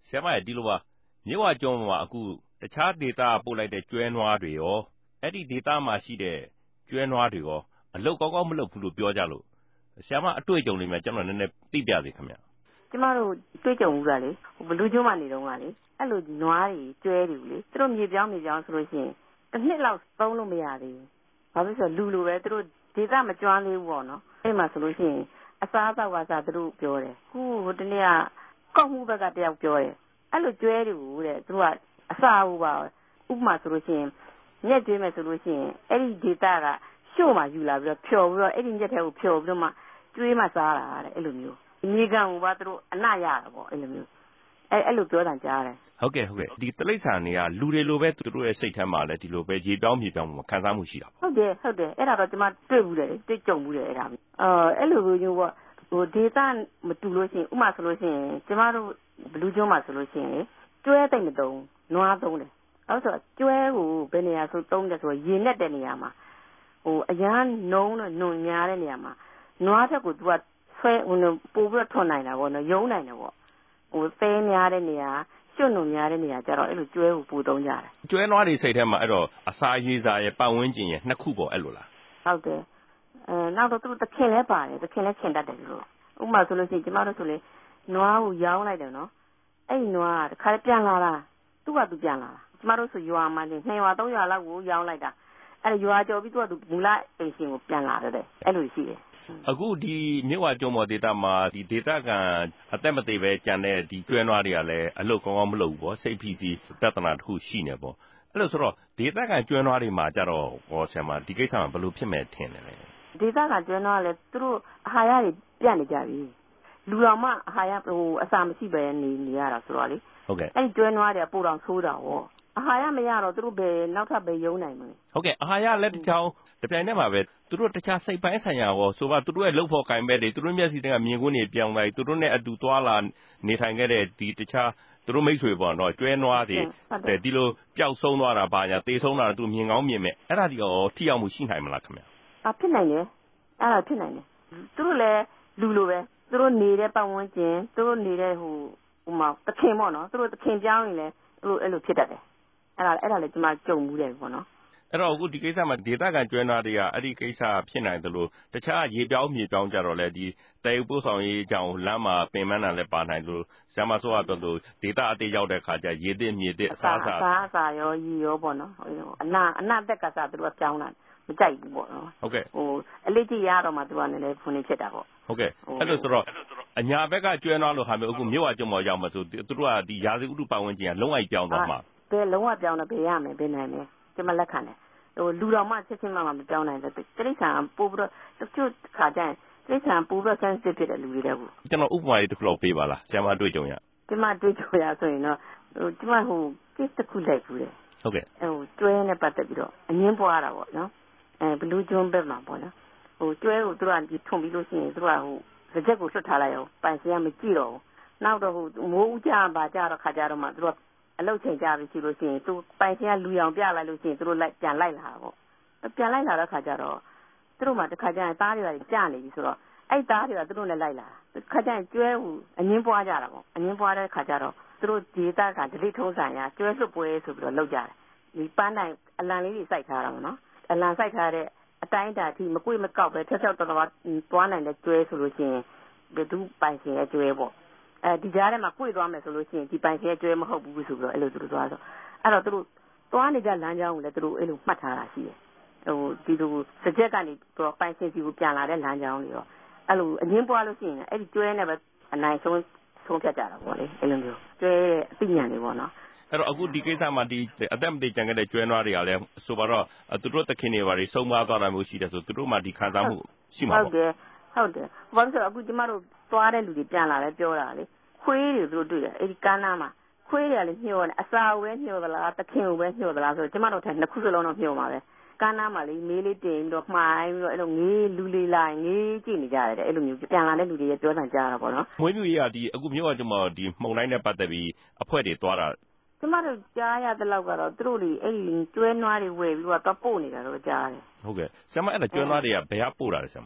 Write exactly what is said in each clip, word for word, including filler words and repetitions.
ဆရာမရဲ့ဒီလိုပါမြစ်ဝကျွန်းမှာအခုတခြားဒေသပို့လိုက်တဲ့ကျွဲနွားတွေရောအဲ့ဒီဒေသမှာရှိတဲ့ကျွဲနွားတွေရောအလုတ်ကောင်းကောင်းမလုပ်ဘူးလို့ပြောကြလို့ဆရာမအတွေ့အကြုံလေးများကျွန်တော်နည်းနည်းသိပြစေခင်ဗျကျမတို့တွေ့ကြုံဘူးလားလေဘလူးကျွန်းမှာနေတော့ကလေအဲ့လိုနွားတွေကျွဲတွေလေသူတို့မြေပြောင်းမြေပြောင်းဆိုလို့ရှိရင်တစ်နှစ်လောက်သုံးလို့မရသေးဘူးဘာဖြစ်လို့ဆိုလူလိုပဲသူတို့ဒေသမကျွမ်းသေးဘူးပေါ့နော်အဲ့မှာဆိုလို့ရှိရင်အစားအသောက်ကစားသူတို့ပြောတယ်ခုဟိုတနေ့ကကောက်မှုဘက်ကတယောက်ပြောတယ်အဲ့လိုကျွဲတွေကိုတဲ့သူတို့ကအစားဘူးပါဥပမာဆိုလို့ရှိရင်ညက်ကျွေးမယ်ဆိုလို့ရှိရင်အဲ့ဒီဒေတာကရှို့မှယူလာပြီးတော့ဖြော်ပြီးတော့အဲ့ဒီညက်ထဲကိုဖြော်ပြီးတော့မှကျွေးမှစားတာတဲ့အဲ့လိုမျိုးမြေကန်ကဘာသူတို့အနရတာပေါ့အဲ့လိုမျိုးအဲ့အဲ့လိုပြောတာကြားတယ်ဟုတ်ကဲ့ဟုတ်ကဲ့ဒီတိရစ္ဆာန်တွေကလူတွေလိုပဲသူတို့ရဲ့စိတ်ထဲမှာလည်းဒီလိုပဲရေပြောင်းမြေပြောင်းမှုခံစားမှုရှိတာပေါ့ဟုတ်တယ်ဟုတ်တယ်အဲ့ဒါတော့ကျွန်မတွေ့ဘူးတယ်တွေ့ကြုံဘူးတယ်အဲ့ဒါအော်အဲ့လိုမျိုးပေါ့ဟိုဒေသမတူလို့ရှိရင်ဥမာဆိုလို့ရှိရင်ကျမတို့ဘလူးကျွန်းမှာဆိုလို့ရှိရင်ကျွဲတိတ်မတုံးနွားသုံးတယ်အဲ့ဆိုကျွဲကိုဘယ်နေရာဆိုသုံးတယ်ဆိုရေနဲ့တဲ့နေရာမှာဟိုအရန်နုံတော့နုံညာတဲ့နေရာမှာနွားဘက်ကို तू ကဆွဲဟိုပို့ပြီးတော့ထွန်နိုင်တာပေါ့နော်ယုံနိုင်တယ်ပေါ့ဟိုသဲများတဲ့နေရာကျွတ်နုံများတဲ့နေရာကျတော့အဲ့လိုကျွဲကိုပူသုံးကြတယ်ကျွဲနွားတွေစိတ်ထဲမှာအဲ့တော့အစာရေးစားရဲ့ပတ်ဝန်းကျင်ရဲ့နှစ်ခုပေါ့အဲ့လိုလားဟုတ်တယ်အဲနောက်တော့သူတို့တခင်လဲပါတယ်တခင်လဲခင်တတ်တယ်လို့ဥပမာဆိုလို့ရှိရင်ကျမတို့ဆိုလေနွားကိုရောင်းလိုက်တယ်နော်အဲ့နွားကတခါပြန်လာတာသူ့ကသူပြန်လာတာကျမတို့ဆိုရွာမှနေနှစ်ရွာသုံးရွာလောက်ကိုရောင်းလိုက်တာအဲ့ရွာကြော်ပြီးသူကသူမူလအိမ်ရှင်ကိုပြန်လာတယ်အဲ့လိုရှိတယ်အခုဒီမြစ်ဝကျွန်းပေါ်ဒေသမှာဒီဒေသခံအသက်မသေးပဲကြံတဲ့ဒီကျွဲနွားတွေကလည်းအလုတ်ကောင်းကောင်းမလုပ်ဘူးပေါ့စိတ်ဖိစီးပြဿနာတစ်ခုရှိနေပေါ့အဲ့လိုဆိုတော့ဒေသခံကျွဲနွားတွေမှာကြတော့ဟောဆရာမဒီကိစ္စမှာဘယ်လိုဖြစ်မဲ့ထင်တယ်လဲဒေသခံကျွဲနွားလည်းသူတို့အာဟာရတွေပြတ်နေကြပြီလူတော်မှအာဟာရဟိုအစာမရှိပဲနေနေရတာဆိုတော့လေဟုတ်ကဲ့အဲ့ဒီကျွဲနွားတွေကပိုတော်ဆိုးတာဟောအာဟာရမရတော့သူတို့ဘယ်နောက်ထပ်ပဲယုံနိုင်မလဲဟုတ်ကဲ့အာဟာရလက်တစ်ချောင်းတပြိုင်တည်းမှာပဲသူတို့တခြားစိတ်ပိုင်းဆိုင်ရာရောဆိုပါသူတို့ရဲ့လှုပ်ဖို့ကင်မဲ့တွေသူတို့မျက်စိတွေကမြင်ကွင်းတွေပြောင်းလိုက်သူတို့နဲ့အတူသွားလာနေထိုင်ခဲ့တဲ့ဒီတခြားသူတို့မိတ်ဆွေပေါ့နော်ကျွဲနွားတွေဒီလိုပျောက်ဆုံးသွားတာပါညာတေဆုံးတာသူမြင်ကောင်းမြင်မဲ့အဲ့ဒါဒီရောထိရောက်မှုရှိနိုင်မလားခင်ဗျအာဖြစ်နိုင်တယ်အဲ့ဒါဖြစ်နိုင်တယ်သူတို့လည်းလူလိုပဲသူတို့နေတဲ့ပတ်ဝန်းကျင်သူတို့နေတဲ့ဟိုဟိုမှာတခင်ပေါ့နော်သူတို့တခင်ပြောင်းရင်လည်းသူတို့အဲ့လိုဖြစ်တတ်တယ်အဲ့ဒါအဲ့ဒါလည်းကျွန်မကြုံမှုတယ်ပေါ့နော်အဲ့တော့အခုဒီကိစ္စမှာဒေသခံကျွဲနွားတွေကအဲ့ဒီကိစ္စဖြစ်နိုင်တယ်လို့တခြားရေပြောင်းမြေပြောင်းကြတော့လေဒီတဲဥပို့ဆောင်ရေးအကြောင်းလမ်းမှာပင်မန်းတာလည်းပါနိုင်လို့ဆရာမဆိုးကတော့လို့ဒေသအသေးရောက်တဲ့ခါကျရေသစ်မြေသစ်အစားအစာအစားအစာရောရေရောပေါ့နော်အနာအနာသက်ကစားသူတို့ကပြောင်းလာမကြိုက်ဘူးပေါ့နော်ဟုတ်ကဲ့ဟိုအလေးကြီးရတော့မှသူကလည်းဖွင့်နေဖြစ်တာပေါ့ဟုတ်ကဲ့အဲ့လိုဆိုတော့အညာဘက်ကကျွဲနွားလို့ဟာမျိုးအခုမြို့ဝကျုံပေါ်ရောက်မှဆိုသူတို့ကဒီရာသီဥတုပတ်ဝန်းကျင်ကလုံးဝပြောင်းသွားမှာဘယ်လုံးဝပြောင်းတော့ဘယ်ရမယ်ဘယ်နိုင်လဲကျွန်မလက်ခံတယ်ဟိုလူတော်မှချက်ချင်းမှမပြောင်းနိုင်ဘူးတိရစ္ဆာန်ပို့ပြီးတော့တချို့ခါကျရင်တိရစ္ဆာန်ပို့ပြီးတော့ sensitive ဖြစ်တဲ့လူတွေတဲ့ကိုကျွန်တော်ဥပမာလေးတစ်ခုလောက်ပေးပါလားဆရာမတွေ့ကြုံရကျွန်မတွေ့ကြုံရဆိုရင်တော့ဟိုကျွန်မဟို case တစ်ခုလိုက်ဘူးလေဟုတ်ကဲ့ဟိုကျွဲနဲ့ပတ်သက်ပြီးတော့အငင်းပွားတာပေါ့နော်အဲဘလူးကျွန်းဘက်မှာပေါ့နော်ဟိုကျွဲကိုသူတို့ကထုံပြီးလို့ရှိရင်သူတို့ကဟိုစကြက်ကိုလွတ်ထားလိုက်အောင်ပန်စင်ကမကြည့်တော့ဘူးနောက်တော့ဟိုမိုးဦးကြပါကြတော့ခါကြတော့မှသူတို့အလုတ်ချိန်ကြပြီရှိလို့ရှိရင်သူပိုင်စင်ကလူရောင်ပြလိုက်လို့ရှိရင်သူတို့လိုက်ပြန်လိုက်လာတာပေါ့ပြန်လိုက်လာတဲ့ခါကျတော့သူတို့မှတစ်ခါကျရင်သားတွေကကြာနေပြီဆိုတော့အဲ့သားတွေကသူတို့လည်းလိုက်လာတာခါကျရင်ကျွဲဟိုအငင်းပွားကြတာပေါ့အငင်းပွားတဲ့ခါကျတော့သူတို့ဒေသကဒလိထုံးဆိုင်ရာကျွဲလွတ်ပွဲဆိုပြီးတော့လုပ်ကြတယ်ဒီပန်းတိုင်အလံလေးတွေစိုက်ထားတာပေါ့နော်အလံစိုက်ထားတဲ့အတိုင်းအတာအထိမကွေ့မကောက်ပဲထက်ထက်တော်တော်သွားနိုင်တဲ့ကျွဲဆိုလို့ရှိရင်ဘယ်သူပိုင်ရှင်ရဲ့ကျွဲပေါ့အဲဒီကြားထဲမှာကွေ့သွားမယ်ဆိုလို့ရှိရင်ဒီပိုင်ရှင်ရဲ့ကျွဲမဟုတ်ဘူးဆိုပြီးတော့အဲ့လိုသူတို့သွားဆိုအဲ့တော့သူတို့သွားနေကြလမ်းကြောင်းကိုလည်းသူတို့အဲ့လိုမှတ်ထားတာရှိတယ်ဟိုဒီလိုစကြက်ကနေတော့ပိုင်ရှင်စီကိုပြန်လာတဲ့လမ်းကြောင်းတွေရောအဲ့လိုအငင်းပွားလို့ရှိရင်အဲ့ဒီကျွဲနဲ့ပဲအနိုင်ဆုံးဆုံးဖြတ်ကြတာပေါ့လေအဲ့လိုမျိုးကျွဲအသိဉာဏ်တွေပေါ့နော်အဲ့တော့အခုဒီကိစ္စမှာဒီအသက်မသေးကြံခဲ့တဲ့ကျွဲနွားတွေကလည်းဆိုပါတော့သူတို့တခင်တွေပါတွေဆုံးမသွားတာမျိုးရှိတယ်ဆိုသူတို့မှဒီခံစားမှုရှိမှာပေါ့ဟုတ်တယ်ဟုတ်တယ်ဘာလို့ဆိုတော့အခုကျမတို့သွားတဲ့လူတွေပြန်လာလဲပြောတာလေခွေးတွေသူတို့တွေ့တယ်အဲ့ဒီကမ်းနားမှာခွေးတွေကလည်းညှို့တယ်အစာဝဲညှို့သလားတခင်ကိုပဲညှို့သလားဆိုတော့ကျမတို့ထဲနှစ်ခုစလုံးတော့ညှို့မှာပဲကမ်းနားမှာလေမေးလေးတင်ပြီးတော့မှိုင်းပြီးတော့အဲ့လိုငေးလူလေးလိုက်ငေးကြည့်နေကြတယ်အဲ့လိုမျိုးပြန်လာတဲ့လူတွေရဲ့ပြောတန်ကြတာပေါ့နော်မွေးမြူရေးကဒီအခုမြို့ကကျမဒီမှုန်တိုင်းနဲ့ပတ်သက်ပြီးအဖွဲ့တွေသွားတာကျမတို့ကြားရတဲ့လောက်ကတော့သူတို့တွေအဲ့ဒီကျွဲနွားတွေဝယ်ပြီးတော့တော့ပို့နေတာတော့ကြားတယ်ဟုတ်ကဲ့ဆရာမအဲ့ဒါကျွဲနွားတွေကဘယ်ကပို့တာလဲဆရာမ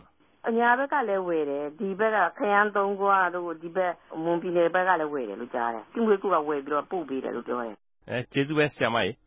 အညာဘက်ကလည်းဝယ်တယ်ဒီဘက်ကခရမ်းသုံးခွားတို့ဒီဘက်မွန်ပြည်နယ်ဘက်ကလည်းဝယ်တယ်လို့ကြားတယ်။ကျွေးကူကဝယ်ပြီးတော့ပို့ပေးတယ်လို့ပြောတယ်။အဲကျေးဇူးပဲဆရာမကြီး